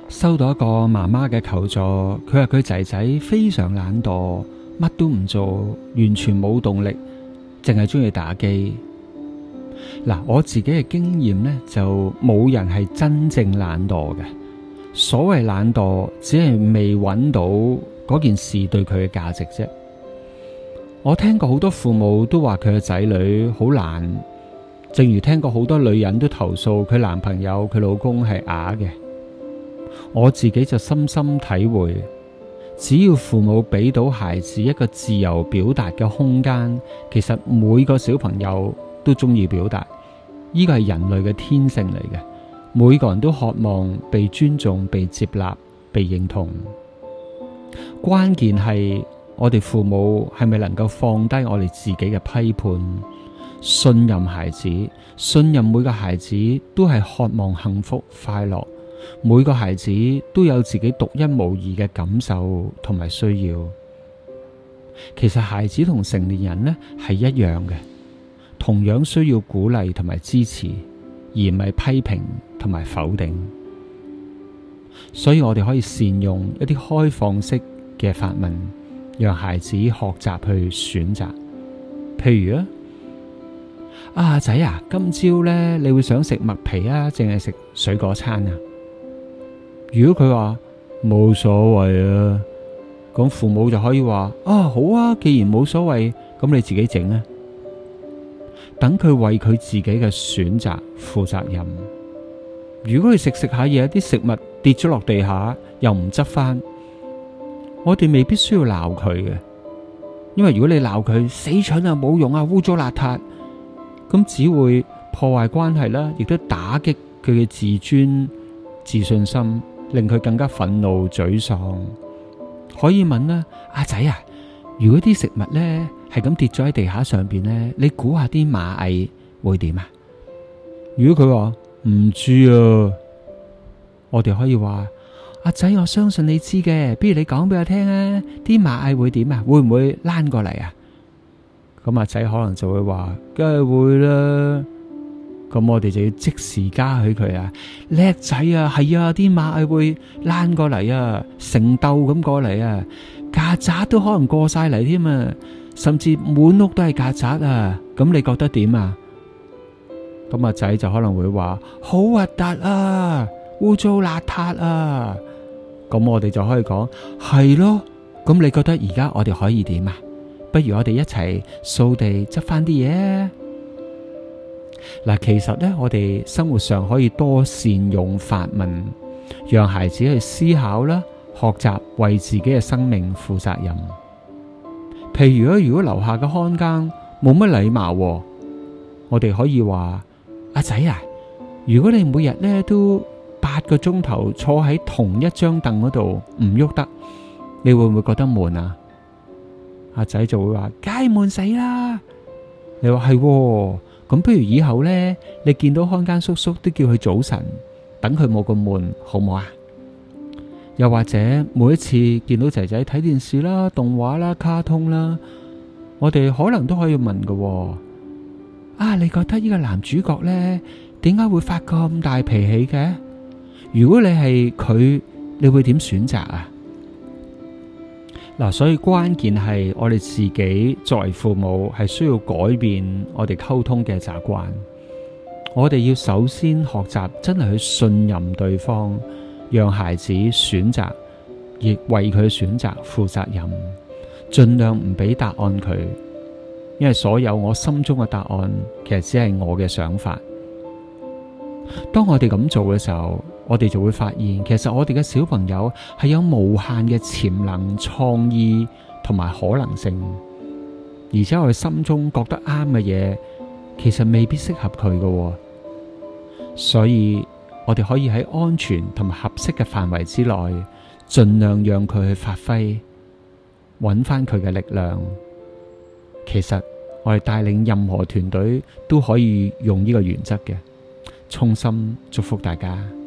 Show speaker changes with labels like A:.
A: 收到一個媽媽嘅求助，佢話佢仔仔非常懶惰，乜都唔做，完全冇動力，淨係中意打機。嗱，我自己嘅經驗呢，就冇人係真正懶惰嘅。所謂懶惰，只係未揾到嗰件事對佢嘅價值啫。我聽過好多父母都話佢嘅仔女好懶，正如聽過好多女人都投訴佢男朋友、佢老公係啞嘅。我自己就深深體會，只要父母俾到孩子一個自由表達嘅空間，其實每個小朋友都中意表達，呢個係人類嘅天性嚟嘅。每個人都渴望被尊重、被接納、被認同。關鍵係我哋父母係咪能夠放低我哋自己嘅批判，信任孩子，信任每個孩子都係渴望幸福快樂。每個孩子都有自己獨一無二嘅感受同埋需要。其實孩子同成年人呢係一樣嘅，同樣需要鼓勵同埋支持，而唔係批評同埋否定。所以我哋可以善用一啲開放式嘅發問，讓孩子學習去選擇。譬如阿仔啊，今朝呢，你會想食麥皮啊，淨係食水果餐啊？如果佢話冇所謂啊，咁父母就可以話好啊，既然冇所謂，咁你自己整啊。等佢為佢自己嘅選擇負責任。如果佢食下嘢，啲食物跌咗落地下，又唔執翻，我哋未必需要鬧佢嘅，因為如果你鬧佢死蠢啊、冇用啊、污糟邋遢，咁只會破壞關係啦，亦都打擊佢嘅自尊、自信心，令佢更加憤怒、沮喪。可以問啦，阿仔啊，如果啲食物呢係咁跌咗喺地下上邊呢，你估下啲螞蟻會點啊？如果佢話唔知啊，我哋可以話，阿仔，我相信你知嘅，不如你講俾我聽啊，啲螞蟻會點啊？會唔會躝過嚟啊？咁阿仔可能就會話，梗係會啦。咁我哋就要即時嘉許佢啊，叻仔啊，係啊，啲螞蟻會躝過嚟啊，成竇咁過嚟啊，曱甴都可能過晒嚟添啊，甚至滿屋都係曱甴啊，咁你覺得點啊？咁阿仔就可能會話好核突啊，污糟邋遢啊，咁我哋就可以講係咯，咁你覺得而家我哋可以點啊？不如我哋一齊掃地執翻啲嘢啊！嗱，其實呢，我哋生活上可以多善用發問，讓孩子去思考啦，學習為自己嘅生命負責任。譬如果樓下嘅看更冇乜禮貌，我哋可以話，阿仔啊，如果你每日呢都8個鐘頭坐喺同一張凳嗰度唔喐得，你會唔會覺得悶啊？阿仔就會話，梗係悶死啦！你話係，咁不如以後呢，你見到看更叔叔都叫佢早晨，等佢冇咁悶，好唔好啊？又或者每一次見到仔仔睇電視啦、動畫啦、卡通啦，我哋可能都可以問㗎，你覺得呢個男主角呢，點解會發咁大脾氣嘅？如果你係佢，你會點選擇啊？嗱，所以關鍵係我哋自己作為父母係需要改變我哋溝通嘅習慣。我哋要首先學習真係去信任對方，讓孩子選擇，亦為佢選擇負責任，盡量唔俾答案佢，因為所有我心中嘅答案其實只係我嘅想法。當我哋咁做嘅時候，我哋就會發現，其實我哋嘅小朋友係有無限嘅潛能、創意同埋可能性，而且我哋心中覺得啱嘅嘢，其實未必適合佢嘅。所以我哋可以喺安全同埋合適嘅範圍之內，盡量讓佢去發揮，揾翻佢嘅力量。其實我哋帶領任何團隊都可以用呢個原則嘅。衷心祝福大家。